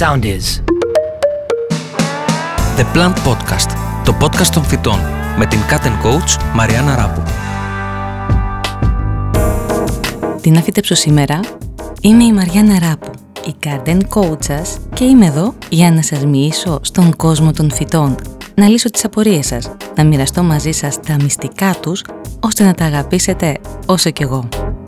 sound is. The Plant Podcast, το podcast των φυτών, με την Cat & Coach Μαριάννα Ράπου. Τι να φυτέψω σήμερα? Είμαι η Μαριάννα Ράπου, η Cat & Coach σας, και είμαι εδώ για να σας μοιήσω στον κόσμο των φυτών, να λύσω τις απορίες σας, να μοιραστώ μαζί σας τα μυστικά τους, ώστε να τα αγαπήσετε όσο κι εγώ.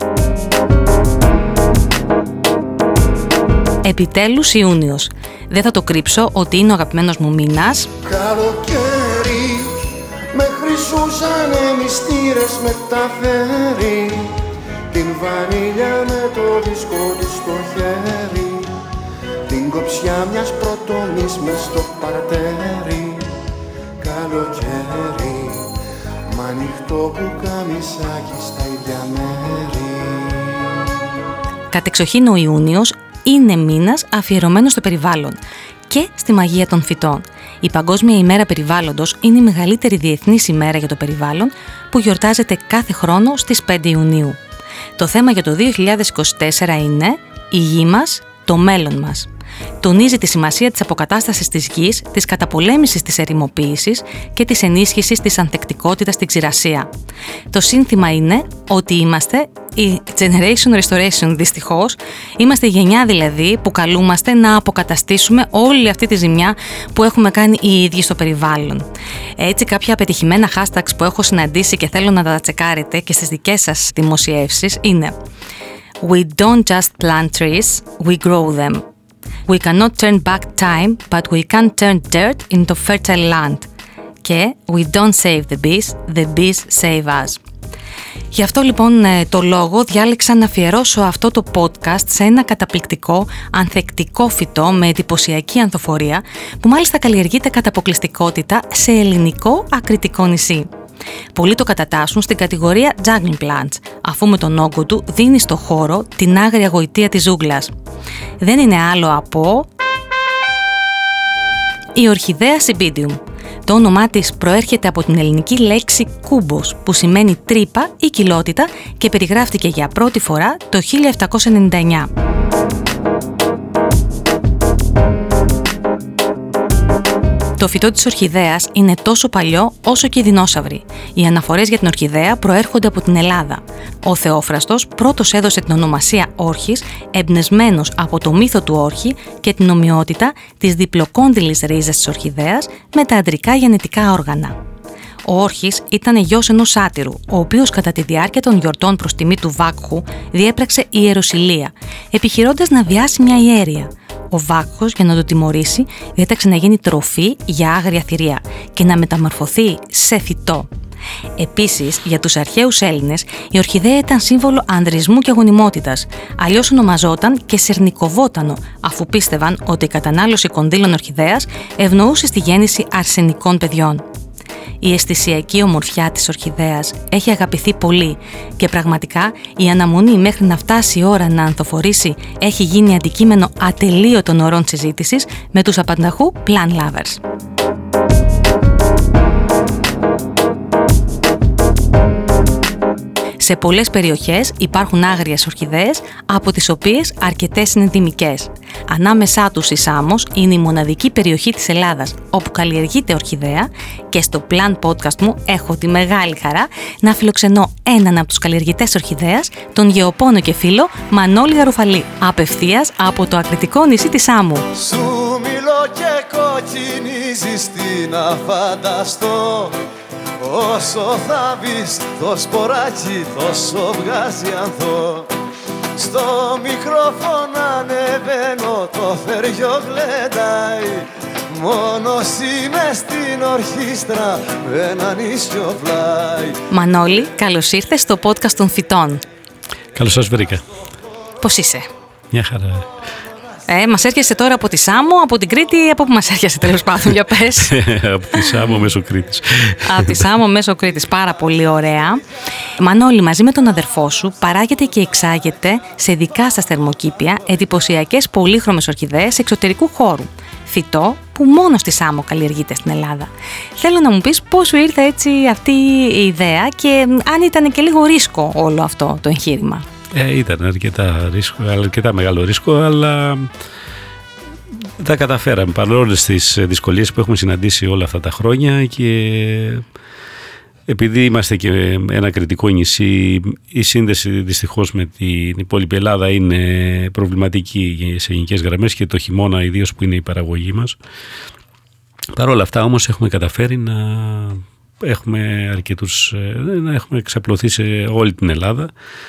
Επιτέλους Ιούνιος. Δεν θα το κρύψω ότι είναι ο αγαπημένος μου μήνας. Καλοκαίρι, με χρυσούσανε μυστήρες μεταφέρει, την βανίλια με το δίσκο της στο χέρι, την κοψιά μιας πρωτομής μες στο παρτέρι. Καλοκαίρι, μ' ανοιχτό πουκαμισάκι στα ίδια μέρη. Κατεξοχήν ο Ιούνιος είναι μήνας αφιερωμένος στο περιβάλλον και στη μαγεία των φυτών. Η Παγκόσμια ημέρα περιβάλλοντος είναι η μεγαλύτερη διεθνής ημέρα για το περιβάλλον που γιορτάζεται κάθε χρόνο στις 5 Ιουνίου. Το θέμα για το 2024 είναι «Η γη μας, το μέλλον μας». Τονίζει τη σημασία της αποκατάστασης της γης, της καταπολέμησης της ερημοποίησης και της ενίσχυσης της ανθεκτικότητας στην ξηρασία. Το σύνθημα είναι ότι είμαστε η Generation Restoration, δυστυχώς. Είμαστε η γενιά δηλαδή που καλούμαστε να αποκαταστήσουμε όλη αυτή τη ζημιά που έχουμε κάνει οι ίδιοι στο περιβάλλον. Έτσι, κάποια πετυχημένα hashtags που έχω συναντήσει και θέλω να τα τσεκάρετε και στις δικές σας δημοσιεύσεις είναι «We don't just plant trees, we grow them». We cannot turn back time, but we can turn dirt into fertile land. Και we don't save the bees save us. Γι' αυτό λοιπόν το λόγο διάλεξα να αφιερώσω αυτό το podcast σε ένα καταπληκτικό, ανθεκτικό φυτό με εντυπωσιακή ανθοφορία, που μάλιστα καλλιεργείται κατά αποκλειστικότητα σε ελληνικό ακριτικό νησί. Πολλοί το κατατάσσουν στην κατηγορία Jungle Plants, αφού με τον όγκο του δίνει στο χώρο την άγρια γοητεία της ζούγκλας. Δεν είναι άλλο από η ορχιδέα Cymbidium. Το όνομά της προέρχεται από την ελληνική λέξη κούμπος, που σημαίνει τρύπα ή κοιλότητα, και περιγράφτηκε για πρώτη φορά το 1799. Το φυτό της ορχιδέας είναι τόσο παλιό όσο και οι δεινόσαυροι. Οι αναφορές για την ορχιδέα προέρχονται από την Ελλάδα. Ο Θεόφραστος πρώτος έδωσε την ονομασία όρχης, εμπνευσμένος από το μύθο του όρχη και την ομοιότητα της διπλοκόντυλης ρίζας της ορχιδέας με τα αντρικά γενετικά όργανα. Ο Όρχης ήταν γιος ενός σάτυρου, ο οποίος κατά τη διάρκεια των γιορτών προς τιμή του Βάκχου διέπραξε ιεροσυλία, επιχειρώντας να βιάσει μια ιέρια. Ο Βάκχος, για να το τιμωρήσει, διέταξε να γίνει τροφή για άγρια θηρία και να μεταμορφωθεί σε φυτό. Επίσης, για τους αρχαίους Έλληνες, η ορχιδέα ήταν σύμβολο ανδρισμού και γονιμότητας, αλλιώς ονομαζόταν και σερνικοβότανο, αφού πίστευαν ότι η κατανάλωση κονδύλων ορχιδέας ευνοούσε στη γέννηση αρσενικών παιδιών. Η αισθησιακή ομορφιά της ορχιδέας έχει αγαπηθεί πολύ και πραγματικά η αναμονή μέχρι να φτάσει η ώρα να ανθοφορήσει έχει γίνει αντικείμενο ατελείωτων ωρών συζήτησης με τους απανταχού plant lovers. Σε πολλές περιοχές υπάρχουν άγριες ορχιδέες, από τις οποίες αρκετές είναι τιμικές. Ανάμεσά τους η Σάμος είναι η μοναδική περιοχή της Ελλάδας όπου καλλιεργείται ορχιδέα, και στο Plant Podcast μου έχω τη μεγάλη χαρά να φιλοξενώ έναν από τους καλλιεργητές ορχιδέας, τον γεωπόνο και φίλο Μανώλη Γαρουφαλή, απευθείας από το ακριτικό νησί της Σάμου. Σου μιλώ και κοκκινίζεις, τι να φανταστώ. Όσο θα μπεις το σποράκι, τόσο βγάζει ανθό. Στο μικρόφωνο ανεβαίνω, το θεριό γλεντάει. Μόνος είμαι στην ορχήστρα, με έναν ίσιο πλάι. Μανώλη, καλώς ήρθες στο podcast των φυτών. Καλώς σας βρήκα. Πώς είσαι? Μια χαρά. Μας έρχεσαι τώρα από τη Σάμο, από την Κρήτη, από πού μας έρχεσαι τέλος πάντων, για πες. Από τη Σάμο μέσω Κρήτης. Από τη Σάμο μέσω Κρήτης, πάρα πολύ ωραία. Μανώλη, μαζί με τον αδερφό σου παράγεται και εξάγεται σε δικά σας θερμοκήπια εντυπωσιακές πολύχρωμες ορχιδέες εξωτερικού χώρου. Φυτό που μόνο στη Σάμο καλλιεργείται στην Ελλάδα. Θέλω να μου πεις πώς σου ήρθε έτσι αυτή η ιδέα και αν ήταν και λίγο ρίσκο όλο αυτό το εγχείρημα. Ήταν αρκετά μεγάλο ρίσκο, αλλά τα καταφέραμε παρόλες τις δυσκολίες που έχουμε συναντήσει όλα αυτά τα χρόνια, και επειδή είμαστε και ένα κριτικό νησί, η σύνδεση δυστυχώς με την υπόλοιπη Ελλάδα είναι προβληματική σε γενικές γραμμές, και το χειμώνα ιδίως που είναι η παραγωγή μας. Παρ' όλα αυτά όμως έχουμε καταφέρει να έχουμε εξαπλωθεί σε όλη την Ελλάδα,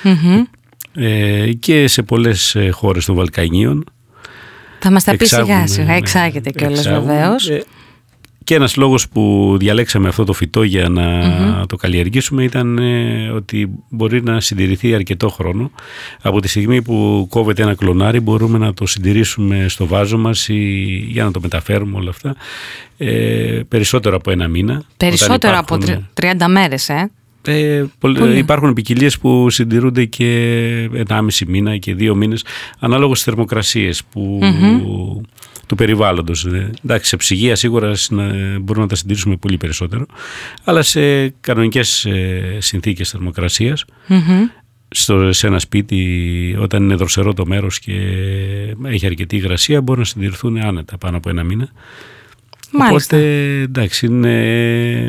και σε πολλές χώρες των Βαλκανίων. Θα μας τα πει σιγά σιγά, εξάγεται κιόλας βεβαίως. Και ένας λόγος που διαλέξαμε αυτό το φυτό για να το καλλιεργήσουμε ήταν ότι μπορεί να συντηρηθεί αρκετό χρόνο. Από τη στιγμή που κόβεται ένα κλονάρι μπορούμε να το συντηρήσουμε στο βάζο μας, ή για να το μεταφέρουμε όλα αυτά, περισσότερο από ένα μήνα. Περισσότερο από 30 μέρες, Υπάρχουν ποικιλίες που συντηρούνται και 1,5 μήνα και 2 μήνες, ανάλογα στις θερμοκρασίες του περιβάλλοντος. Εντάξει, σε ψυγεία σίγουρα μπορούμε να τα συντηρήσουμε πολύ περισσότερο, αλλά σε κανονικές συνθήκες θερμοκρασίας, σε ένα σπίτι, όταν είναι δροσερό το μέρος και έχει αρκετή υγρασία, μπορούν να συντηρηθούν άνετα πάνω από 1 μήνα. Μάλιστα. Οπότε, εντάξει, είναι...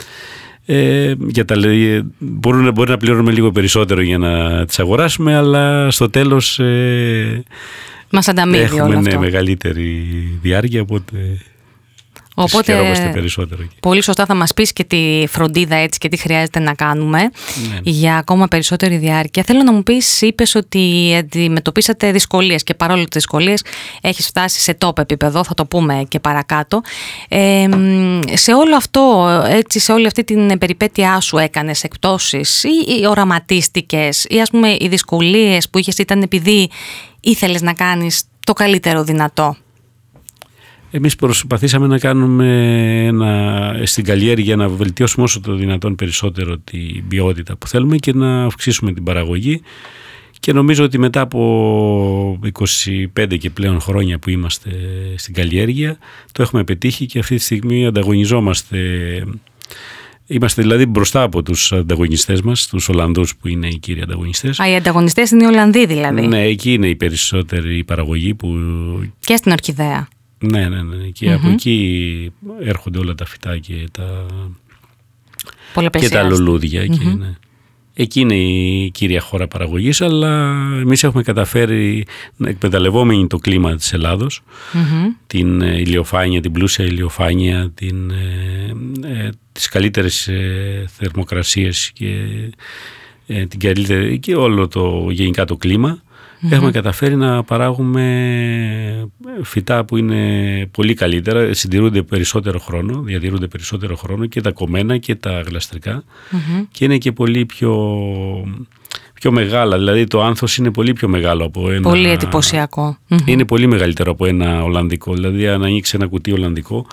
μπορεί να πληρώνουμε λίγο περισσότερο για να τις αγοράσουμε, αλλά στο τέλος μας ανταμείβει όλο αυτό. Έχουμε μεγαλύτερη διάρκεια, οπότε χαιρόμαστε περισσότερο. Πολύ σωστά θα μας πεις και τη φροντίδα έτσι και τι χρειάζεται να κάνουμε για ακόμα περισσότερη διάρκεια. Θέλω να μου πεις, είπες ότι αντιμετωπίσατε δυσκολίες, και παρόλο τις δυσκολίες έχεις φτάσει σε top επίπεδο, θα το πούμε και παρακάτω. Σε όλο αυτό, έτσι, σε όλη αυτή την περιπέτειά σου έκανες εκπτώσεις ή οραματίστηκες, ή ας πούμε οι δυσκολίες που είχες ήταν επειδή ήθελες να κάνεις το καλύτερο δυνατό? Εμείς προσπαθήσαμε να κάνουμε στην καλλιέργεια, να βελτιώσουμε όσο το δυνατόν περισσότερο την ποιότητα που θέλουμε και να αυξήσουμε την παραγωγή, και νομίζω ότι μετά από 25 και πλέον χρόνια που είμαστε στην καλλιέργεια το έχουμε πετύχει, και αυτή τη στιγμή ανταγωνιζόμαστε. Είμαστε δηλαδή μπροστά από τους ανταγωνιστές μας, τους Ολλανδούς που είναι οι κύριοι ανταγωνιστές. Οι ανταγωνιστές είναι οι Ολλανδοί δηλαδή. Ναι, εκεί είναι η περισσότερη παραγωγή και στην Ορκιδέα. Ναι. Και από εκεί έρχονται όλα τα φυτά και τα λουλούδια. Και, ναι. Εκεί είναι η κύρια χώρα παραγωγής, αλλά εμείς έχουμε καταφέρει, εκμεταλλευόμενοι το κλίμα της Ελλάδος, την ηλιοφάνεια, την πλούσια ηλιοφάνεια, τις καλύτερες θερμοκρασίες και την καλύτερη, και όλο γενικά το κλίμα, έχουμε καταφέρει να παράγουμε φυτά που είναι πολύ καλύτερα, διατηρούνται περισσότερο χρόνο, και τα κομμένα και τα γλαστρικά, και είναι και πολύ πιο μεγάλα, δηλαδή το άνθος είναι πολύ πιο μεγάλο από ένα... Πολύ εντυπωσιακό. Είναι πολύ μεγαλύτερο από ένα Ολλανδικό, δηλαδή αν ανοίξει ένα κουτί Ολλανδικό,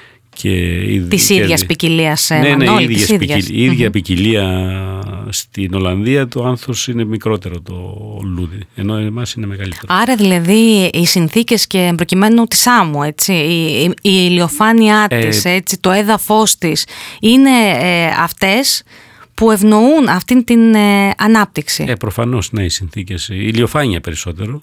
της ίδιας ποικιλίας. Η ίδια ποικιλία στην Ολλανδία, το άνθος είναι μικρότερο το λουλούδι, ενώ εμάς είναι μεγαλύτερο. Άρα δηλαδή οι συνθήκες, και προκειμένου τη άμμο, έτσι, η ηλιοφάνειά της, έτσι, το έδαφος της, είναι αυτές που ευνοούν αυτήν την ανάπτυξη. Προφανώς, ναι, οι συνθήκες, η ηλιοφάνεια περισσότερο.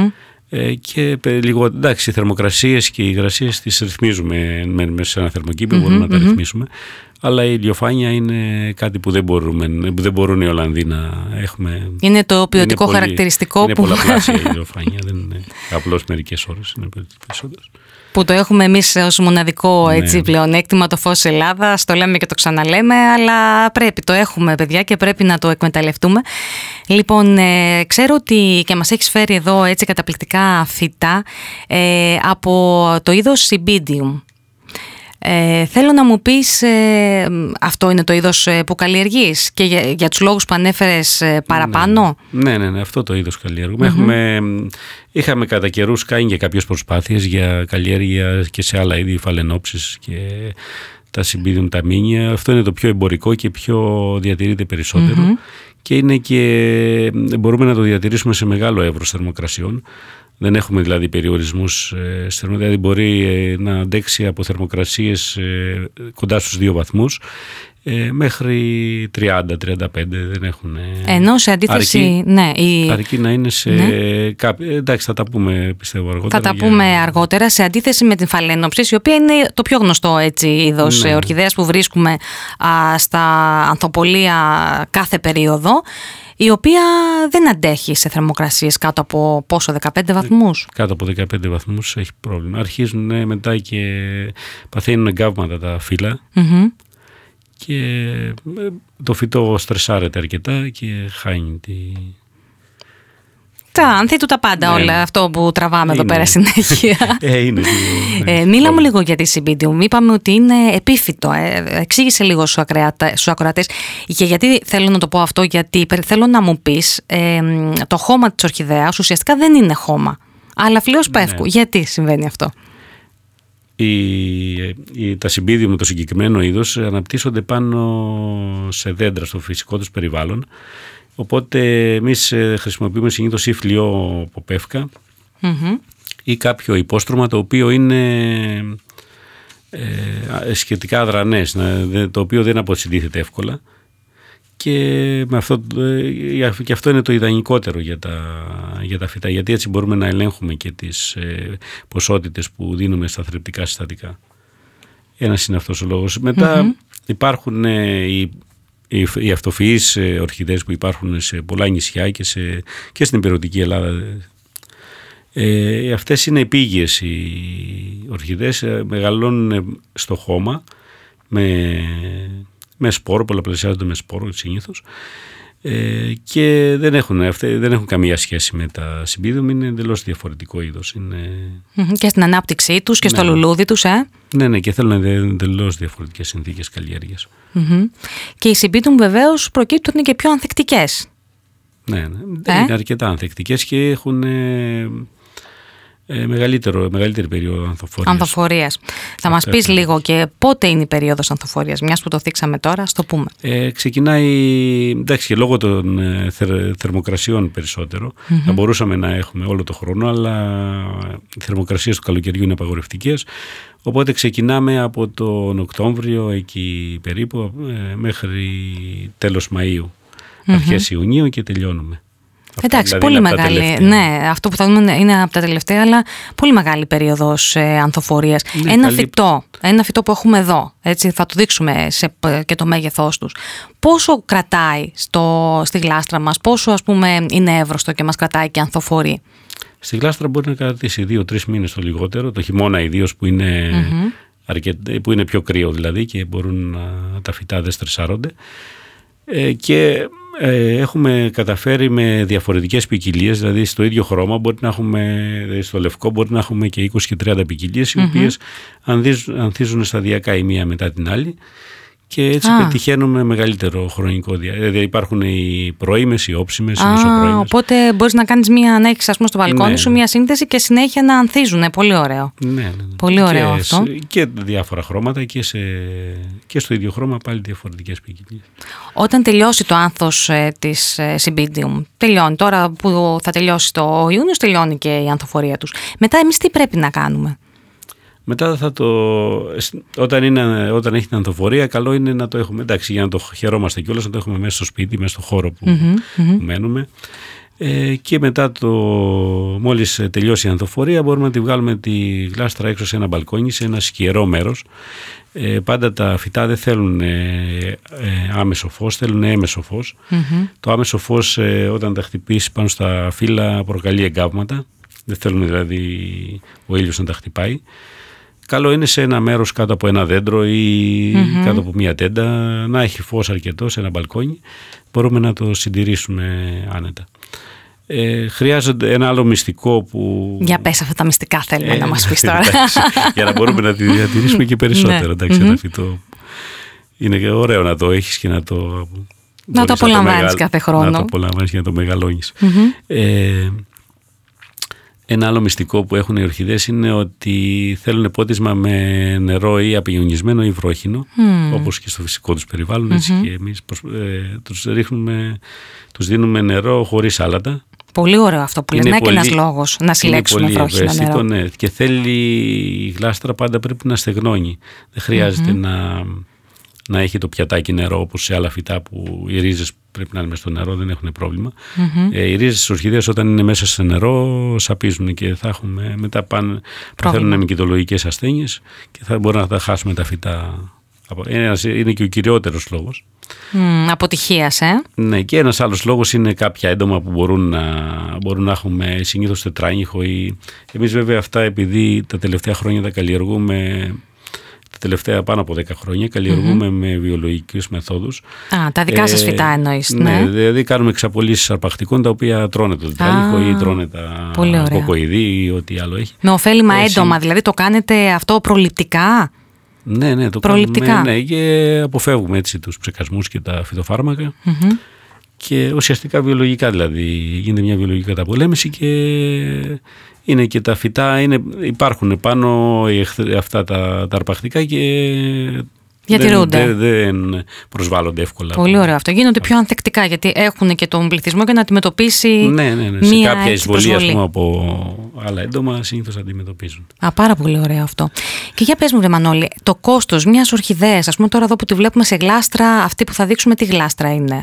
Και λίγο, εντάξει, οι θερμοκρασίες και οι υγρασίες τις ρυθμίζουμε σε ένα θερμοκήπιο, μπορούμε να τα ρυθμίσουμε, αλλά η ηλιοφάνεια είναι κάτι που δεν μπορούν οι Ολλανδοί να έχουμε. Είναι το ποιοτικό χαρακτηριστικό είναι πολλαπλάσια η ηλιοφάνεια, δεν είναι απλώς μερικές ώρες, είναι περισσότερες. Που το έχουμε εμείς ως μοναδικό πλεονέκτημα, το φως Ελλάδας, το λέμε και το ξαναλέμε, αλλά το έχουμε παιδιά και πρέπει να το εκμεταλλευτούμε. Λοιπόν, ξέρω ότι και μας έχεις φέρει εδώ έτσι καταπληκτικά φυτά από το είδος Cymbidium. Θέλω να μου πεις, αυτό είναι το είδος που καλλιεργείς και για τους λόγους που ανέφερες παραπάνω? Ναι, αυτό το είδος καλλιεργούμε. Είχαμε κατά καιρούς κάνει και κάποιες προσπάθειες για καλλιέργεια και σε άλλα είδη, φαλενόψεις και τα Cymbidium τα μίνια. Αυτό είναι το πιο εμπορικό και πιο διατηρείται περισσότερο, και είναι και μπορούμε να το διατηρήσουμε σε μεγάλο εύρος θερμοκρασιών. Δεν έχουμε δηλαδή περιορισμούς, δηλαδή μπορεί να αντέξει από θερμοκρασίες κοντά στους 2 βαθμούς μέχρι 30-35 δεν έχουν. Ενώ σε αντίθεση. Αρκεί να είναι σε. Εντάξει, θα τα πούμε πιστεύω αργότερα. Θα τα πούμε αργότερα. Σε αντίθεση με την φαλένοψη, η οποία είναι το πιο γνωστό είδος ορχιδέας που βρίσκουμε στα ανθοπολία κάθε περίοδο, η οποία δεν αντέχει σε θερμοκρασίες κάτω από πόσο, 15 βαθμούς. Κάτω από 15 βαθμούς έχει πρόβλημα. Αρχίζουν μετά και παθαίνουν εγκάβματα τα φύλλα. Και το φυτό στρεσάρεται αρκετά και χάνει τη... Τα άνθη του τα πάντα όλα, αυτό που τραβάμε εδώ πέρα συνέχεια. Μίλα μου λίγο για τη Cymbidium. Είπαμε ότι είναι επίφυτο. Εξήγησε λίγο στους ακροατές. Και γιατί θέλω να το πω αυτό, γιατί θέλω να μου πεις, το χώμα της ορχιδέας ουσιαστικά δεν είναι χώμα, αλλά φλοιός πεύκου. Γιατί συμβαίνει αυτό? Τα Cymbidium με το συγκεκριμένο είδος αναπτύσσονται πάνω σε δέντρα στο φυσικό τους περιβάλλον, οπότε εμείς χρησιμοποιούμε συνήθως ή φλοιό από πεύκα ή κάποιο υπόστρωμα το οποίο είναι σχετικά αδρανές, το οποίο δεν αποσυντίθεται εύκολα, και αυτό είναι το ιδανικότερο για τα φυτά, γιατί έτσι μπορούμε να ελέγχουμε και τις ποσότητες που δίνουμε στα θρεπτικά συστατικά. Ένας είναι αυτός ο λόγος. Μετά υπάρχουν οι αυτοφυείς ορχιδέες που υπάρχουν σε πολλά νησιά και στην υπηρετική Ελλάδα. Αυτές είναι επίγειες οι ορχιδέές, μεγαλώνουν στο χώμα με σπόρο, πολλαπλασιάζονται με σπόρο συνήθως, και δεν έχουν καμία σχέση με τα Cymbidium, είναι εντελώς διαφορετικό είδος. Και στην ανάπτυξή τους και στο λουλούδι τους, Ναι, και θέλουν εντελώς διαφορετικές συνθήκες καλλιέργειας. Και οι Cymbidium βεβαίως προκύπτουν και πιο ανθεκτικές. Ναι, είναι αρκετά ανθεκτικές και έχουν μεγαλύτερη περίοδο ανθοφορίας. Θα μας πεις λίγο και πότε είναι η περίοδος ανθοφορίας, μιας που το θίξαμε τώρα, στο πούμε. Ξεκινάει, εντάξει, και λόγω των θερμοκρασιών περισσότερο. Θα μπορούσαμε να έχουμε όλο το χρόνο, αλλά οι θερμοκρασίες του καλοκαιριού είναι απαγορευτικές, οπότε ξεκινάμε από τον Οκτώβριο εκεί περίπου μέχρι τέλος Μαΐου, αρχές Ιουνίου, και τελειώνουμε. Εντάξει, δηλαδή πολύ μεγάλη. Ναι, αυτό που θα δούμε είναι από τα τελευταία, αλλά πολύ μεγάλη περίοδος ανθοφορίας. Ένα φυτό που έχουμε εδώ, έτσι, θα το δείξουμε και το μέγεθός τους. Πόσο κρατάει στη γλάστρα μας, πόσο ας πούμε είναι εύρωστο και μας κρατάει και ανθοφορεί? Στη γλάστρα μπορεί να κρατήσει 2-3 μήνες το λιγότερο, το χειμώνα ιδίως που είναι πιο κρύο δηλαδή και μπορούν τα φυτά δεν στρεσάρονται. Και έχουμε καταφέρει με διαφορετικές ποικιλίες, δηλαδή στο ίδιο χρώμα μπορεί να έχουμε, δηλαδή στο λευκό μπορεί να έχουμε και 20 και 30 ποικιλίες, οι οποίες ανθίζουν σταδιακά η μία μετά την άλλη, και έτσι πετυχαίνουμε μεγαλύτερο χρονικό διάστημα. Δηλαδή υπάρχουν οι πρώιμες, οι όψιμες, οι μεσοπρώιμες. Οπότε μπορείς να κάνεις να έχεις ας πούμε στο μπαλκόνι σου μια σύνθεση και συνέχεια να ανθίζουν. Πολύ ωραίο. Ναι. Πολύ ωραίο αυτό. Και διάφορα χρώματα και στο ίδιο χρώμα πάλι διαφορετικές ποικιλίες. Όταν τελειώσει το άνθος της Cymbidium, τελειώνει τώρα που θα τελειώσει το Ιούνιο, τελειώνει και η ανθοφορία τους. Μετά εμείς τι πρέπει να κάνουμε? Μετά όταν έχει την ανθοφορία, καλό είναι να το έχουμε, εντάξει, για να το χαιρόμαστε κιόλας, να το έχουμε μέσα στο σπίτι, μέσα στο χώρο που μένουμε. Και μετά μόλις τελειώσει η ανθοφορία, μπορούμε να τη βγάλουμε τη γλάστρα έξω σε ένα μπαλκόνι, σε ένα σκιερό μέρος. Πάντα τα φυτά δεν θέλουν άμεσο φως, θέλουν έμεσο φως. Το άμεσο φως, όταν τα χτυπήσει πάνω στα φύλλα, προκαλεί εγκάβματα. Δεν θέλουν δηλαδή ο ήλιος να τα χτυπάει. Καλό είναι σε ένα μέρος κάτω από ένα δέντρο ή κάτω από μια τέντα να έχει φως αρκετό, σε ένα μπαλκόνι. Μπορούμε να το συντηρήσουμε άνετα. Χρειάζεται ένα άλλο μυστικό που... Για πες αυτά τα μυστικά θέλουμε να μας πεις τώρα. Για να μπορούμε να τη διατηρήσουμε και περισσότερο. Ένα φυτό είναι ωραίο να το έχεις και να το απολαμβάνεις κάθε χρόνο. Να το απολαμβάνεις και να το μεγαλώνεις. Ένα άλλο μυστικό που έχουν οι ορχιδέες είναι ότι θέλουν πότισμα με νερό ή απειονισμένο ή βρόχινο, όπως και στο φυσικό τους περιβάλλον. Έτσι και εμείς τους δίνουμε νερό χωρίς άλατα. Πολύ ωραίο αυτό που λες, και ένας λόγος να συλλέξουμε βρόχινο νερό. Ναι. Και θέλει η γλάστρα πάντα πρέπει να στεγνώνει. Δεν χρειάζεται να έχει το πιατάκι νερό, όπως σε άλλα φυτά που οι ρίζες πρέπει να είναι μέσα στο νερό, δεν έχουν πρόβλημα. Οι ρίζες της ορχιδέας όταν είναι μέσα σε νερό σαπίζουν και θα έχουμε μετά παθαίνουν μυκητολογικές ασθένειες και θα μπορούμε να τα χάσουμε τα φυτά. Είναι και ο κυριότερος λόγος. Αποτυχίας, Ναι, και ένας άλλος λόγος είναι κάποια έντομα που μπορούν να έχουμε συνήθως τετράνιχο. Εμείς βέβαια αυτά, επειδή τα τελευταία χρόνια τα καλλιεργούμε, τα τελευταία πάνω από 10 χρόνια καλλιεργούμε με βιολογικές μεθόδους. Τα δικά σας φυτά εννοείς. Ναι, δηλαδή κάνουμε εξαπολύσεις αρπακτικών τα οποία τρώνε το τετράνιχο ή τρώνε τα κοκοειδή ή ό,τι άλλο έχει. Με ωφέλιμα έντομα, δηλαδή το κάνετε αυτό προληπτικά? Ναι, το προληπτικά. Ναι, και αποφεύγουμε έτσι τους ψεκασμούς και τα φυτοφάρμακα και ουσιαστικά βιολογικά, δηλαδή γίνεται μια βιολογική καταπολέμηση και είναι και τα φυτά, υπάρχουν πάνω αυτά τα αρπακτικά και δεν προσβάλλονται εύκολα. Πολύ ωραίο αυτό. Γίνονται πιο ανθεκτικά γιατί έχουν και τον πληθυσμό και να αντιμετωπίσει σε κάποια εισβολή από άλλα έντομα συνήθως αντιμετωπίζουν. Πάρα πολύ ωραίο αυτό. Και για πες μου, Μανώλη, το κόστος μιας ορχιδέας, ας πούμε τώρα εδώ που τη βλέπουμε σε γλάστρα, αυτή που θα δείξουμε τι γλάστρα είναι?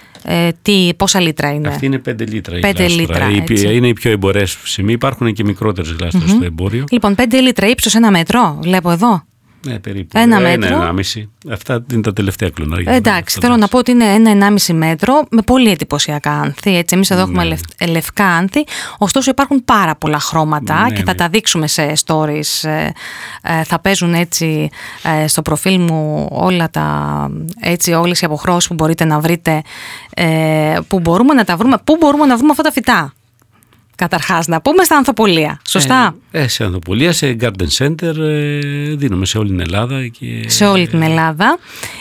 Πόσα λίτρα είναι? Αυτή είναι 5 λίτρα. 5 λίτρα. Είναι οι πιο εμπορεύσιμοι. Υπάρχουν και μικρότερες γλάστρες στο εμπόριο. Λοιπόν, 5 λίτρα, ύψος 1 μέτρο, βλέπω εδώ. Ναι, περίπου. 1 μέτρο. 1,5. Αυτά είναι τα τελευταία κλωνάρια. Εντάξει, θέλω να πω ότι είναι 1,5 μέτρο με πολύ εντυπωσιακά άνθη. Εμείς εδώ έχουμε λευκά άνθη. Ωστόσο υπάρχουν πάρα πολλά χρώματα και θα τα δείξουμε σε stories. Θα παίζουν έτσι στο προφίλ μου όλες οι αποχρώσεις που μπορείτε να βρείτε, που μπορούμε να τα βρούμε. Πού μπορούμε να βρούμε αυτά τα φυτά? Καταρχάς να πούμε στα Ανθοπολία, σωστά? Σε Ανθοπολία, σε garden center, δίνουμε σε όλη την Ελλάδα. Σε όλη την Ελλάδα.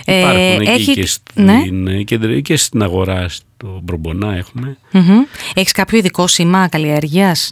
Υπάρχουν εκεί και στην αγορά, στο Μπρομπονά έχουμε. Έχεις κάποιο ειδικό σήμα καλλιέργειας?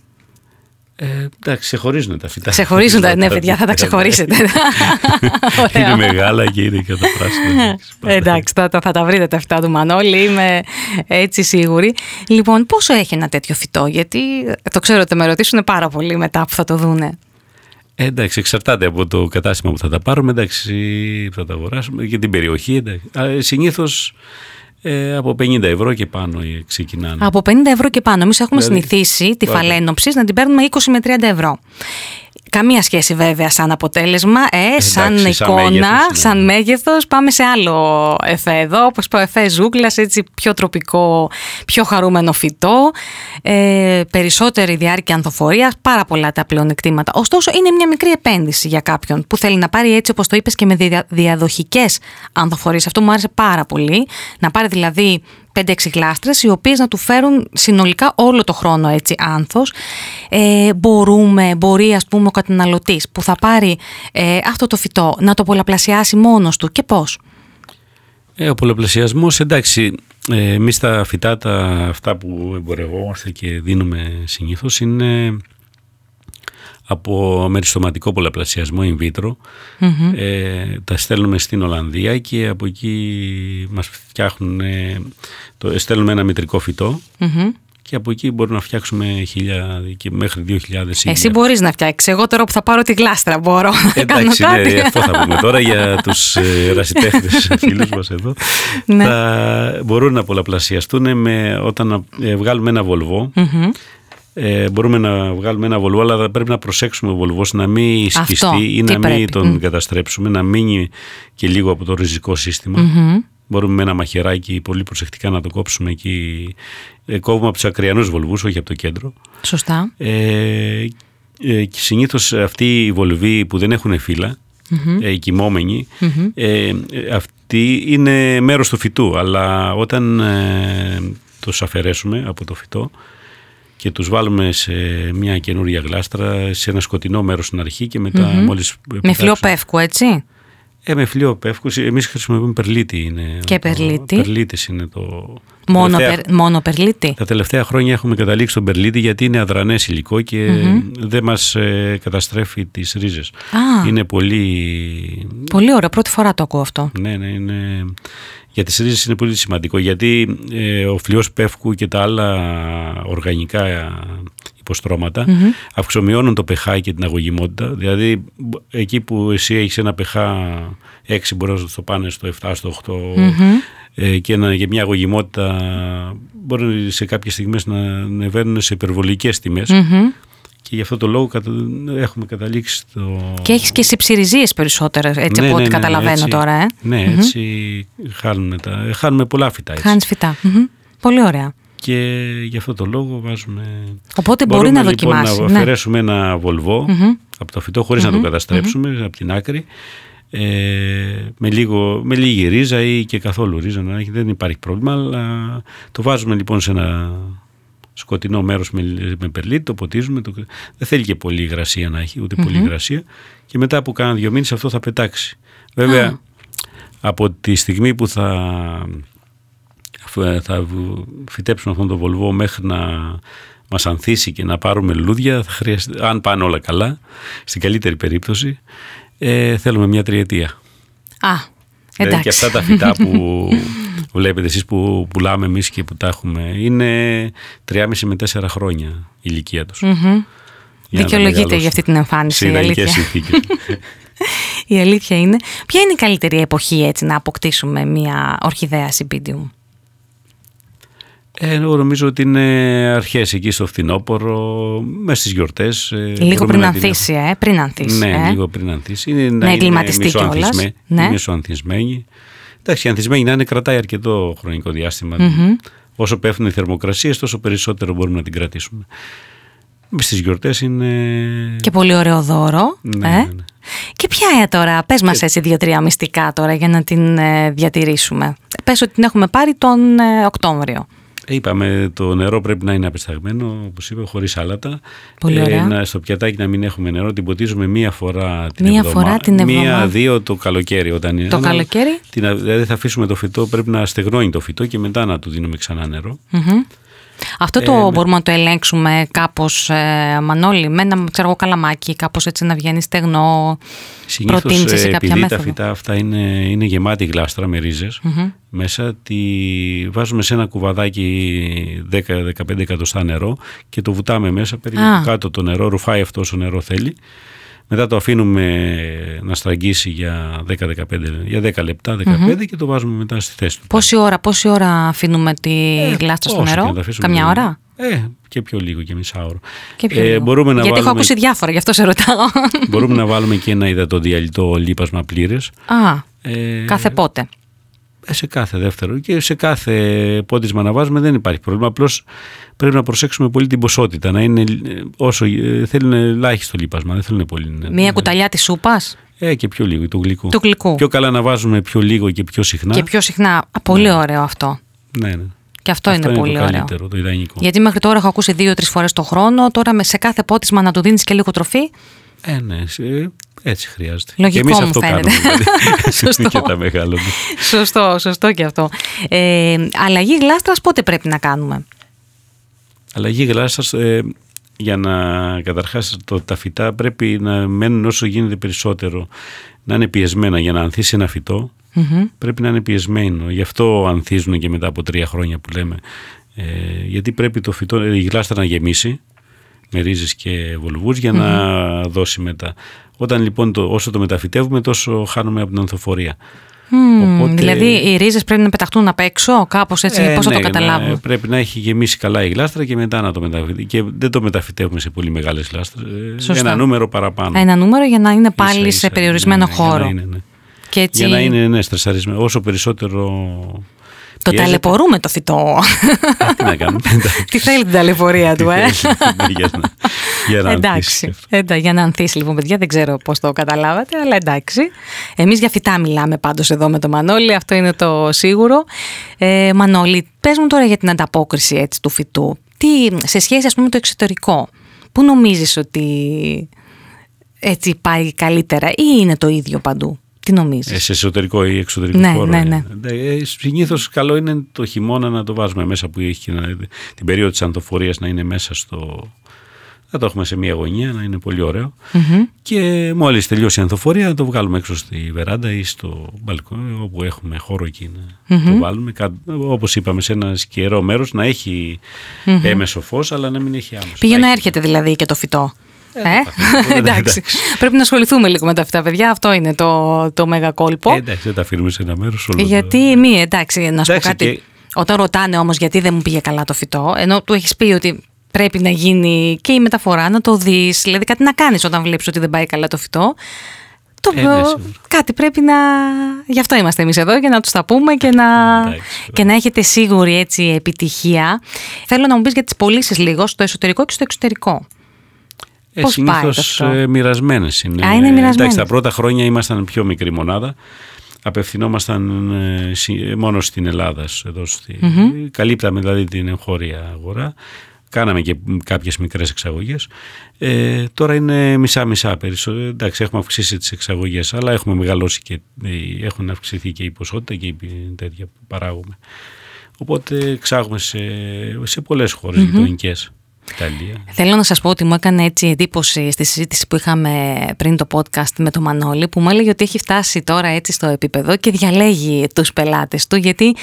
Εντάξει, ξεχωρίζουν τα φυτά. Ξεχωρίζουν τα, ναι, παιδιά, θα τα ξεχωρίσετε. Είναι μεγάλα και είναι και τα πράσινα. Εντάξει, θα τα βρείτε τα φυτά του Μανώλη, είμαι έτσι σίγουρη. Λοιπόν, πόσο έχει ένα τέτοιο φυτό? Γιατί το ξέρω ότι με ρωτήσουν πάρα πολύ μετά που θα το δούνε. Εντάξει, εξαρτάται από το κατάστημα που θα τα πάρουμε, εντάξει, θα τα αγοράσουμε και την περιοχή. Συνήθως από 50 ευρώ και πάνω ξεκινάνε. Από 50 ευρώ και πάνω. Εμείς έχουμε συνηθίσει τη φαλένοψη να την παίρνουμε 20 με 30 ευρώ. Καμία σχέση βέβαια σαν αποτέλεσμα, σαν εικόνα, σαν μέγεθος. Πάμε σε άλλο εφέ εδώ, όπως πω εφέ ζούγκλας, έτσι πιο τροπικό, πιο χαρούμενο φυτό, περισσότερη διάρκεια ανθοφορίας, πάρα πολλά τα πλεονεκτήματα. Ωστόσο είναι μια μικρή επένδυση για κάποιον που θέλει να πάρει, έτσι όπως το είπες, και με διαδοχικές ανθοφορίες. Αυτό μου άρεσε πάρα πολύ, να πάρει δηλαδή 5-6 γλάστρες, οι οποίες να του φέρουν συνολικά όλο το χρόνο έτσι άνθος. Μπορεί ας πούμε ο καταναλωτής που θα πάρει αυτό το φυτό να το πολλαπλασιάσει μόνος του και πώς? Ο πολλαπλασιασμός, εντάξει, εμείς τα φυτά αυτά που εμπορευόμαστε και δίνουμε συνήθως είναι από μεριστοματικό πολλαπλασιασμό in vitro. Τα στέλνουμε στην Ολλανδία και από εκεί μας φτιάχνουν, στέλνουμε ένα μητρικό φυτό και από εκεί μπορούμε να φτιάξουμε 1.000 και μέχρι 2.000 ίδια. Εσύ μπορείς να φτιάξεις, εγώ τώρα που θα πάρω τη γλάστρα μπορώ να κάνω κάτι. Ναι, αυτό θα πούμε τώρα για τους ερασιτέχνες φίλους μας εδώ. Θα μπορούν να πολλαπλασιαστούν όταν βγάλουμε ένα βολβό. Μπορούμε να βγάλουμε ένα βολβό, αλλά πρέπει να προσέξουμε ο βολβός να μην σκιστεί ή να μην τον καταστρέψουμε, να μείνει και λίγο από το ριζικό σύστημα. Μπορούμε με ένα μαχαιράκι πολύ προσεκτικά να το κόψουμε εκεί. Κόβουμε από τους ακριανούς βολβούς, όχι από το κέντρο. Σωστά. Και συνήθως αυτοί οι βολβοί που δεν έχουν φύλλα, οι κοιμόμενοι, αυτοί είναι μέρος του φυτού, αλλά όταν τους αφαιρέσουμε από το φυτό και τους βάλουμε σε μια καινούρια γλάστρα, σε ένα σκοτεινό μέρος στην αρχή και μετά μόλις... Με φλοιό πεύκου, έτσι? Με φλοιό πεύκου. Εμείς χρησιμοποιούμε περλίτη. Και περλίτη. Περλίτης είναι Μόνο περλίτη. Τα τελευταία χρόνια έχουμε καταλήξει τον περλίτη γιατί είναι αδρανές υλικό και δεν μας καταστρέφει τις ρίζες. Είναι πολύ ωραίο, πρώτη φορά το ακούω αυτό. Ναι, είναι... Για τις ρίζες είναι πολύ σημαντικό γιατί ο φλοιός πεύκου και τα άλλα οργανικά υποστρώματα αυξομειώνουν το pH και την αγωγημότητα. Δηλαδή εκεί που εσύ έχεις ένα pH 6 μπορεί να το πάνε στο 7, στο 8 και μια αγωγημότητα μπορεί σε κάποιες στιγμές να ανεβαίνουν σε υπερβολικές τιμές. Και γι' αυτό το λόγο έχουμε καταλήξει Και έχεις και συψιριζίες περισσότερες, έτσι από ό,τι καταλαβαίνω έτσι, τώρα. Ναι, έτσι χάνουμε πολλά φυτά. Χάνεις φυτά. Πολύ ωραία. Και γι' αυτό το λόγο βάζουμε... Οπότε μπορεί να δοκιμάσει. Λοιπόν, να αφαιρέσουμε ένα βολβό από το φυτό χωρίς να το καταστρέψουμε από την άκρη. Με λίγη ρίζα ή και καθόλου ρίζα να έχει, δεν υπάρχει πρόβλημα, αλλά το βάζουμε λοιπόν σε ένα σκοτεινό μέρος με περλίτη, το ποτίζουμε, δεν θέλει και πολύ υγρασία να έχει, ούτε πολύ υγρασία, και μετά από κάνα 2 μήνες αυτό θα πετάξει. Βέβαια από τη στιγμή που θα φυτέψουμε αυτόν τον βολβό μέχρι να μας ανθίσει και να πάρουμε λουλούδια, θα χρειαστεί, αν πάνε όλα καλά, στην καλύτερη περίπτωση, θέλουμε 1 τριετία. Εντάξει. Και αυτά τα φυτά που βλέπετε εσείς που πουλάμε εμείς και που τα έχουμε, είναι 3,5 με 4 χρόνια η ηλικία τους. Δικαιολογείται για αυτή την εμφάνιση. Σε ιδανικές συνθήκες. Η αλήθεια είναι. Ποια είναι η καλύτερη εποχή έτσι να αποκτήσουμε μια ορχιδέα Cybidium? Νομίζω ότι είναι αρχές εκεί στο φθινόπωρο, μέσα στις γιορτές. Λίγο πριν ανθίσει, πριν ανθίσει. Ναι, λίγο πριν ανθίσει. Να εγκληματιστεί κιόλας. Είναι μεσοανθισμένη. Εντάξει, η ανθισμένη να είναι, κρατάει αρκετό χρονικό διάστημα. Όσο πέφτουν οι θερμοκρασίες, τόσο περισσότερο μπορούμε να την κρατήσουμε. Στις γιορτές είναι... Και πολύ ωραίο δώρο. Ναι. Και ποια τώρα, πες μας έτσι 2-3 μυστικά τώρα για να την διατηρήσουμε. Πες ότι την έχουμε πάρει τον Οκτώβριο. Είπαμε, το νερό πρέπει να είναι απεσταγμένο, όπως είπα, χωρίς άλατα. Πολύ ωραία. Στο πιατάκι να μην έχουμε νερό, την ποτίζουμε 1 φορά την εβδομάδα. 1-2 το καλοκαίρι. Όταν είναι. Το καλοκαίρι. Δηλαδή θα αφήσουμε το φυτό, πρέπει να στεγνώνει το φυτό και μετά να του δίνουμε ξανά νερό. Αυτό μπορούμε να το ελέγξουμε κάπως, Μανώλη, με ένα καλαμάκι, κάπως έτσι να βγαίνει στεγνό. Συνήθως επειδή τα φυτά αυτά είναι γεμάτη γλάστρα με ρίζες, μέσα τη βάζουμε σε ένα κουβαδάκι 10-15 εκατοστά νερό και το βουτάμε μέσα, περίπου κάτω το νερό, ρουφάει αυτό όσο νερό θέλει. Μετά το αφήνουμε να στραγγίσει για 10 λεπτά, 15 και το βάζουμε μετά στη θέση του. Πόση ώρα αφήνουμε τη γλάστρα στο νερό? Καμιά ώρα? Και πιο λίγο, και μισάωρο. Γιατί έχω ακούσει διάφορα, γι' αυτό σε ρωτάω. Μπορούμε να βάλουμε και ένα υδατοδιαλυτό λίπασμα πλήρες. Κάθε πότε? Σε κάθε δεύτερο και σε κάθε πότισμα να βάζουμε δεν υπάρχει πρόβλημα. Απλώς πρέπει να προσέξουμε πολύ την ποσότητα. Να είναι όσο θέλουν ελάχιστο λίπασμα, δεν θέλουν πολύ. Μία κουταλιά της σούπας? Και πιο λίγο, του γλυκού. Του γλυκού. Πιο καλά να βάζουμε πιο λίγο και πιο συχνά. Και πιο συχνά. Πολύ ωραίο αυτό. Ναι. Και αυτό είναι πολύ το ωραίο. Καλύτερο, το ιδανικό. Γιατί μέχρι τώρα έχω ακούσει 2-3 φορές το χρόνο. Τώρα σε κάθε πότισμα να του δίνεις και λίγο τροφή. Ναι. Έτσι χρειάζεται. Λογικό, και εμείς μου αυτό φαίνεται. Κάνουμε. Σωστό. Και τα μεγάλωνα. Σωστό και αυτό. Αλλαγή γλάστρας πότε πρέπει να κάνουμε? Αλλαγή γλάστρας, για να καταρχάς τα φυτά πρέπει να μένουν όσο γίνεται περισσότερο, να είναι πιεσμένα. Για να ανθίσει ένα φυτό πρέπει να είναι πιεσμένο. Γι' αυτό ανθίζουν και μετά από 3 χρόνια που λέμε. Γιατί πρέπει το φυτό, η γλάστρα να γεμίσει με ρίζες και βολβούς για να δώσει μετά. Όταν λοιπόν όσο το μεταφυτεύουμε, τόσο χάνουμε από την ανθοφορία. Οπότε, δηλαδή οι ρίζες πρέπει να πεταχτούν απ' έξω, κάπως έτσι, πώς θα το καταλάβουμε? Πρέπει να έχει γεμίσει καλά η γλάστρα και μετά να το μεταφυτεύουμε. Και δεν το μεταφυτεύουμε σε πολύ μεγάλες γλάστρες. Ένα νούμερο παραπάνω. Ένα νούμερο για να είναι πάλι σε περιορισμένο χώρο. Και έτσι... Για να είναι στρεσαρισμένο. Όσο περισσότερο... Το ταλαιπωρούμε το φυτό. Τι να κάνουμε. Τι θέλει την ταλαιπωρία του, Για να εντάξει. Για να ανθίσει λοιπόν, παιδιά, δεν ξέρω πώς το καταλάβατε, αλλά εντάξει. Εμείς για φυτά μιλάμε πάντως εδώ με τον Μανώλη, αυτό είναι το σίγουρο. Μανώλη, πες μου τώρα για την ανταπόκριση έτσι, του φυτού. Σε σχέση, ας πούμε, με το εξωτερικό, πού νομίζεις ότι έτσι πάει καλύτερα ή είναι το ίδιο παντού? Τι νομίζεις? Σε εσωτερικό ή εξωτερικό χώρο. Ναι. Συνήθως καλό είναι το χειμώνα να το βάζουμε μέσα, που έχει την περίοδο της ανθοφορίας να είναι μέσα θα το έχουμε σε μία γωνία, να είναι πολύ ωραίο. Και μόλις τελειώσει η ανθοφορία, να το βγάλουμε έξω στη βεράντα ή στο μπαλκόνι, όπου έχουμε χώρο εκεί να το βάλουμε. Όπως είπαμε, σε ένα σκιερό μέρος, να έχει έμεσο φως, αλλά να μην έχει άμμος. Πήγε να έρχεται δηλαδή και το φυτό. Εντάξει. Πρέπει να ασχοληθούμε λίγο με τα φυτά, παιδιά. Αυτό είναι το μέγα κόλπο. Εντάξει, δεν τα αφήνουμε σε ένα μέρος. Γιατί εντάξει, να σου πω κάτι. Όταν ρωτάνε όμως γιατί δεν μου πήγε καλά το φυτό, ενώ του έχεις πει ότι πρέπει να γίνει και η μεταφορά, να το δεις, δηλαδή κάτι να κάνεις όταν βλέπεις ότι δεν πάει καλά το φυτό. Κάτι πρέπει να... Γι' αυτό είμαστε εμείς εδώ, για να τους τα πούμε και να έχετε σίγουρη έτσι επιτυχία. Θέλω να μου πεις για τις πωλήσεις λίγο, στο εσωτερικό και στο εξωτερικό. Πώς πάει αυτό? Μοιρασμένες είναι. Είναι μοιρασμένες. Εντάξει, τα πρώτα χρόνια ήμασταν πιο μικρή μονάδα. Απευθυνόμασταν μόνο στην Ελλάδα. Καλύπταμε δηλαδή την εγχώρια αγορά. Κάναμε και κάποιες μικρές εξαγωγές. Τώρα είναι μισά-μισά περισσότερο. Εντάξει, έχουμε αυξήσει τις εξαγωγές, αλλά έχουμε μεγαλώσει και έχουν αυξηθεί και η ποσότητα και η τέτοια που παράγουμε. Οπότε εξάγουμε σε πολλές χώρες γειτονικές. Ιταλία. Θέλω να σας πω ότι μου έκανε έτσι εντύπωση στη συζήτηση που είχαμε πριν το podcast με τον Μανώλη, που μου έλεγε ότι έχει φτάσει τώρα έτσι στο επίπεδο και διαλέγει τους πελάτες του, γιατί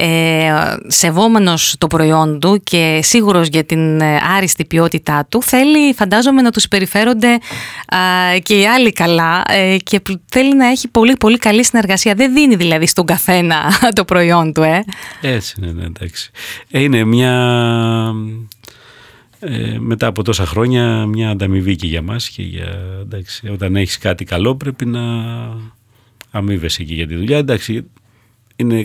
σεβόμενος το προϊόν του και σίγουρος για την άριστη ποιότητά του, θέλει, φαντάζομαι, να τους συμπεριφέρονται και οι άλλοι καλά και θέλει να έχει πολύ πολύ καλή συνεργασία. Δεν δίνει δηλαδή στον καθένα το προϊόν του. Έτσι, ναι, εντάξει. Είναι μια... μετά από τόσα χρόνια μια ανταμοιβή και για μας και εντάξει, όταν έχεις κάτι καλό πρέπει να αμείβεσαι και για τη δουλειά. Εντάξει, είναι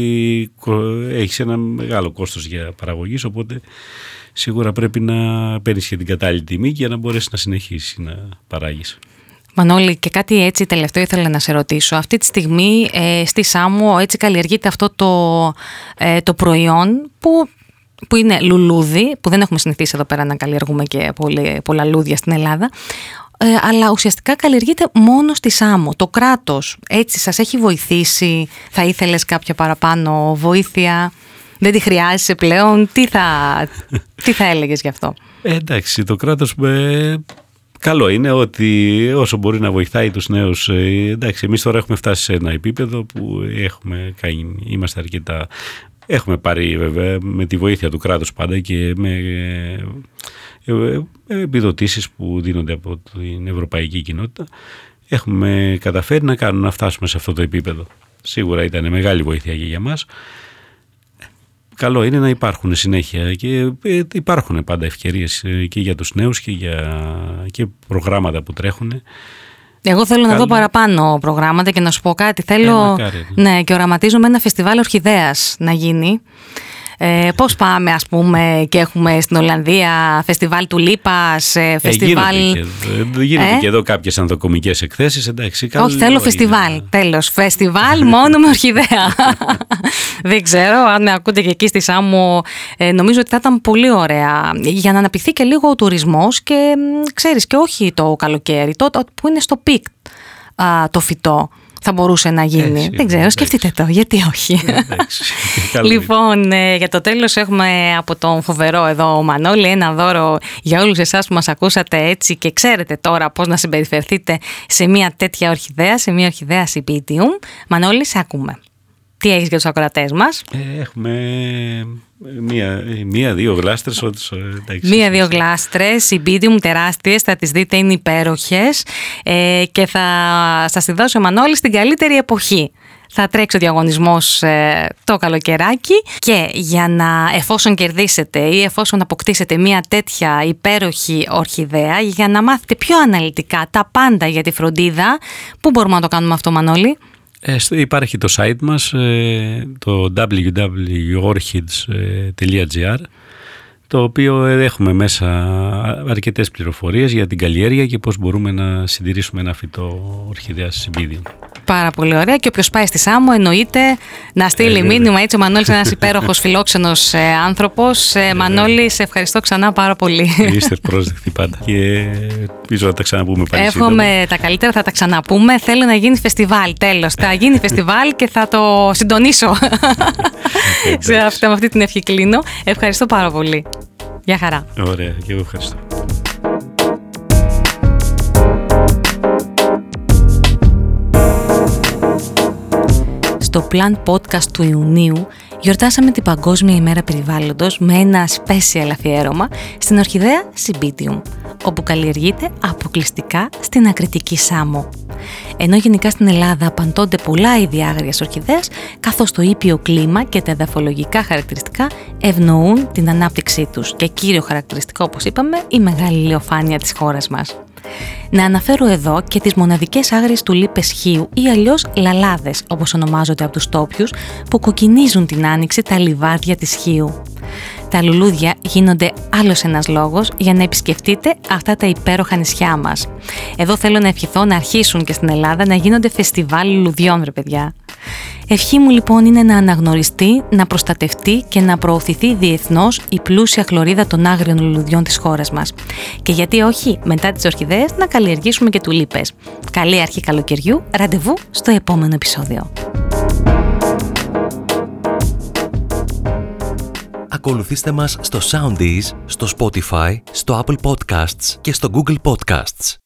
έχεις ένα μεγάλο κόστος για παραγωγής, οπότε σίγουρα πρέπει να παίρνεις και την κατάλληλη τιμή για να μπορέσεις να συνεχίσεις να παράγεις. Μανώλη, και κάτι έτσι τελευταίο ήθελα να σε ρωτήσω. Αυτή τη στιγμή στη Σάμμο έτσι καλλιεργείται αυτό το προϊόν που είναι λουλούδι, που δεν έχουμε συνηθίσει εδώ πέρα να καλλιεργούμε και πολλά λούδια στην Ελλάδα, αλλά ουσιαστικά καλλιεργείται μόνο στη Σάμμο. Το κράτος έτσι σας έχει βοηθήσει? Θα ήθελες κάποια παραπάνω βοήθεια? Δεν τη χρειάζεσαι πλέον? Τι θα έλεγες γι' αυτό? Εντάξει, το κράτος καλό είναι ότι όσο μπορεί να βοηθάει τους νέους. Εντάξει, εμείς τώρα έχουμε φτάσει σε ένα επίπεδο που είμαστε αρκετά... Έχουμε πάρει βέβαια με τη βοήθεια του κράτους πάντα και με επιδοτήσεις που δίνονται από την ευρωπαϊκή κοινότητα. Έχουμε καταφέρει να φτάσουμε σε αυτό το επίπεδο. Σίγουρα ήταν μεγάλη βοήθεια και για μας. Καλό είναι να υπάρχουν συνέχεια και υπάρχουν πάντα ευκαιρίες και για τους νέους και προγράμματα που τρέχουν. Εγώ θέλω να δω παραπάνω προγράμματα και να σου πω κάτι. Θέλω και οραματίζομαι ένα φεστιβάλ ορχιδέας να γίνει. Πώς πάμε, ας πούμε, και έχουμε στην Ολλανδία φεστιβάλ του Λίπας, φεστιβάλ... Γίνεται και εδώ κάποιες ανδροκομικές εκθέσεις, εντάξει. Όχι, θέλω φεστιβάλ, τέλος. Φεστιβάλ μόνο με ορχιδέα. Δεν ξέρω, αν με ακούτε και εκεί στη Σάμμο, νομίζω ότι θα ήταν πολύ ωραία. Για να αναπτυχθεί και λίγο ο τουρισμός και ξέρεις, και όχι το καλοκαίρι, που είναι στο πικ το φυτό. Θα μπορούσε να γίνει. Έτσι, δεν ξέρω, σκεφτείτε το, γιατί όχι. Λοιπόν, για το τέλος έχουμε από τον φοβερό εδώ Μανώλη ένα δώρο για όλους εσάς που μας ακούσατε έτσι και ξέρετε τώρα πώς να συμπεριφερθείτε σε μια τέτοια ορχιδέα, σε μια ορχιδέα Cybidium. Μανώλη, σε ακούμε. Τι έχεις για τους ακροατές μας? Έχουμε μία-δύο γλάστρες. Μία-δύο γλάστρες, Cybidium τεράστιες, θα τις δείτε, είναι υπέροχες και θα σας τη δώσει ο Μανώλης στην καλύτερη εποχή. Θα τρέξει ο διαγωνισμός το καλοκαιράκι και εφόσον κερδίσετε ή εφόσον αποκτήσετε μια τέτοια υπέροχη ορχιδέα, για να μάθετε πιο αναλυτικά τα πάντα για τη φροντίδα, πού μπορούμε να το κάνουμε αυτό, Μανώλη? Υπάρχει το site μας, το www.orchids.gr, το οποίο έχουμε μέσα αρκετές πληροφορίες για την καλλιέργεια και πώς μπορούμε να συντηρήσουμε ένα φυτό ορχιδέας Cybidium. Πάρα πολύ ωραία. Και όποιος πάει στη Σάμο, εννοείται να στείλει μήνυμα. Έτσι, ο Μανώλης είναι ένας υπέροχος, φιλόξενος άνθρωπος. Μανώλη, σε ευχαριστώ ξανά πάρα πολύ. Είστε πρόσδεκτοι πάντα. Και ελπίζω να τα ξαναπούμε πάλι. Εύχομαι τα καλύτερα, θα τα ξαναπούμε. Θέλω να γίνει φεστιβάλ. Τέλος. Θα γίνει φεστιβάλ και θα το συντονίσω. Με αυτή την ευχή κλείνω. Ευχαριστώ πάρα πολύ. Γεια χαρά. Ωραία, και εγώ ευχαριστώ. Στο Plan Podcast του Ιουνίου γιορτάσαμε την Παγκόσμια ημέρα περιβάλλοντος με ένα special αφιέρωμα στην ορχιδέα Cymbidium, όπου καλλιεργείται αποκλειστικά στην ακριτική Σάμο. Ενώ γενικά στην Ελλάδα απαντώνται πολλά είδη άγριας ορχιδέας, καθώς το ήπιο κλίμα και τα εδαφολογικά χαρακτηριστικά ευνοούν την ανάπτυξή τους και κύριο χαρακτηριστικό, όπως είπαμε, η μεγάλη ηλιοφάνεια της χώρας μας. Να αναφέρω εδώ και τις μοναδικές άγριες τουλίπες χείου ή αλλιώς λαλάδες, όπως ονομάζονται από τους τόπιους, που κοκκινίζουν την άνοιξη τα λιβάδια της χείου. Τα λουλούδια γίνονται άλλος ένας λόγος για να επισκεφτείτε αυτά τα υπέροχα νησιά μας. Εδώ θέλω να ευχηθώ να αρχίσουν και στην Ελλάδα να γίνονται φεστιβάλ λουλουδιών, ρε παιδιά. Ευχή μου λοιπόν είναι να αναγνωριστεί, να προστατευτεί και να προωθηθεί διεθνώς η πλούσια χλωρίδα των άγριων λουλουδιών της χώρας μας. Και γιατί όχι, μετά τις ορχιδέες να καλλιεργήσουμε και τουλίπες. Καλή αρχή καλοκαιριού, ραντεβού στο επόμενο επεισόδιο. Ακολουθήστε μας στο Soundees, στο Spotify, στο Apple Podcasts και στο Google Podcasts.